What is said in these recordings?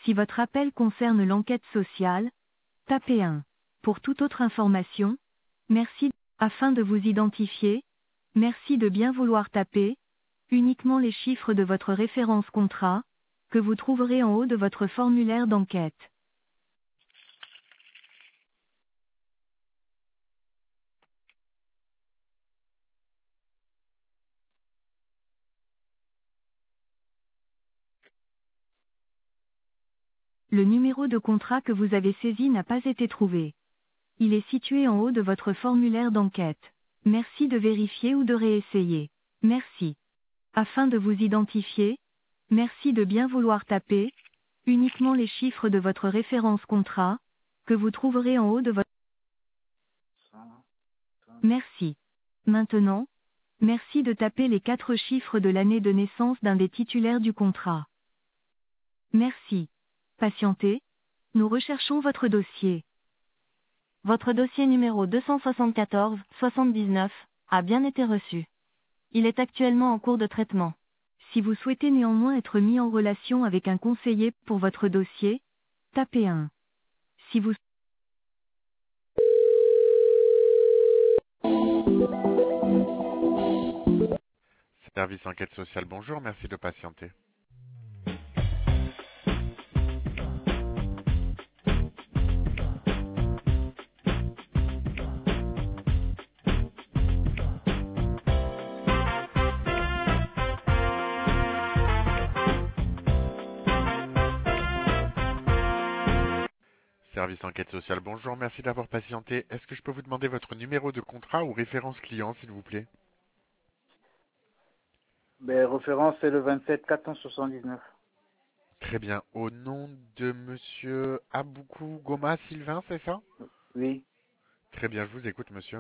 Si votre appel concerne l'enquête sociale, tapez 1. Pour toute autre information, merci. Afin de vous identifier, merci de bien vouloir taper uniquement les chiffres de votre référence contrat, que vous trouverez en haut de votre formulaire d'enquête. Le numéro de contrat que vous avez saisi n'a pas été trouvé. Il est situé en haut de votre formulaire d'enquête. Merci de vérifier ou de réessayer. Merci. Afin de vous identifier, merci de bien vouloir taper uniquement les chiffres de votre référence contrat, que vous trouverez en haut de votre... Merci. Maintenant, merci de taper les 4 chiffres de l'année de naissance d'un des titulaires du contrat. Merci. Patientez. Nous recherchons votre dossier. Votre dossier numéro 274-79 a bien été reçu. Il est actuellement en cours de traitement. Si vous souhaitez néanmoins être mis en relation avec un conseiller pour votre dossier, tapez 1. Si vous... Service enquête sociale, bonjour, merci de patienter. Service enquête sociale, bonjour, merci d'avoir patienté. Est-ce que je peux vous demander votre numéro de contrat ou référence client, s'il vous plaît? Référence, c'est le 27 479. Très bien. Au nom de monsieur Aboukou Goma Sylvain, c'est ça? Oui. Très bien, je vous écoute, monsieur.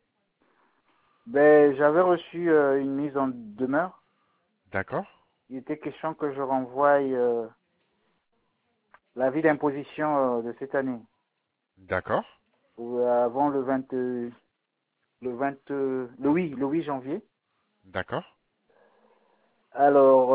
J'avais reçu une mise en demeure. D'accord? Il était question que je renvoie l'avis d'imposition de cette année. D'accord? Avant le 8 janvier. D'accord? Alors,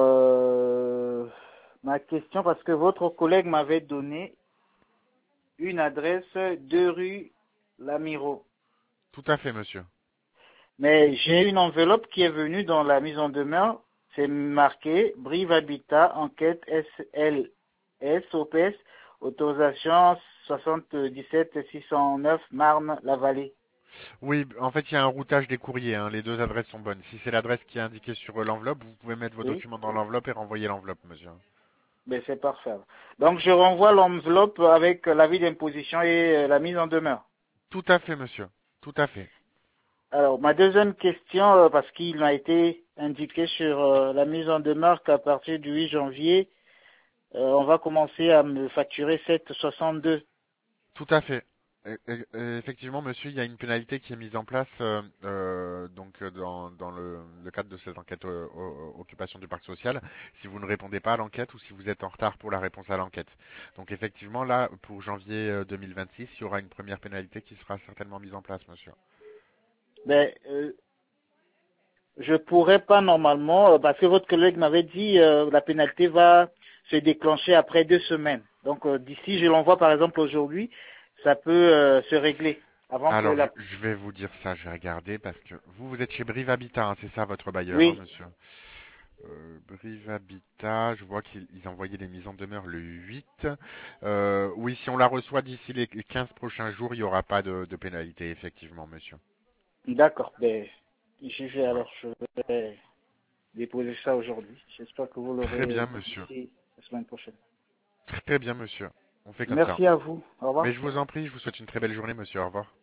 ma question, parce que votre collègue m'avait donné une adresse 2 rue Lamiro. Tout à fait, monsieur. Mais j'ai une enveloppe qui est venue dans la mise en demeure. C'est marqué Brive Habitat, enquête SLS, OPS, autorisation 77 609 Marne-la-Vallée. Oui, en fait, il y a un routage des courriers, hein. Les deux adresses sont bonnes. Si c'est l'adresse qui est indiquée sur l'enveloppe, vous pouvez mettre vos Oui, documents dans l'enveloppe et renvoyer l'enveloppe, monsieur. c'est parfait. Donc je renvoie l'enveloppe avec l'avis d'imposition et la mise en demeure. Tout à fait, monsieur. Tout à fait. Alors, ma deuxième question, parce qu'il m'a été indiqué sur la mise en demeure qu'à partir du 8 janvier, on va commencer à me facturer 7,62. Tout à fait. Effectivement, monsieur, il y a une pénalité qui est mise en place dans le cadre de cette enquête occupation du parc social, si vous ne répondez pas à l'enquête ou si vous êtes en retard pour la réponse à l'enquête. Donc effectivement, là, pour janvier 2026, il y aura une première pénalité qui sera certainement mise en place, monsieur. Je pourrais pas normalement, parce que votre collègue m'avait dit la pénalité va se déclencher après 2 semaines. Donc d'ici, je l'envoie par exemple aujourd'hui, ça peut se régler avant que Alors, la... je vais vous dire ça, je vais regarder, parce que vous êtes chez Brive Habitat, hein, c'est ça votre bailleur, hein, Oui, monsieur. Brive Habitat, je vois qu'ils envoyaient les mises en demeure le 8. Oui, si on la reçoit d'ici les 15 prochains jours, il n'y aura pas de pénalité, effectivement, monsieur. d'accord. Voilà. Je vais déposer ça aujourd'hui. J'espère que vous Très l'aurez bien, monsieur. d'ici la semaine prochaine. Très bien, monsieur. On fait comme ça. Merci à vous. Au revoir. Mais je vous en prie, je vous souhaite une très belle journée, monsieur. Au revoir.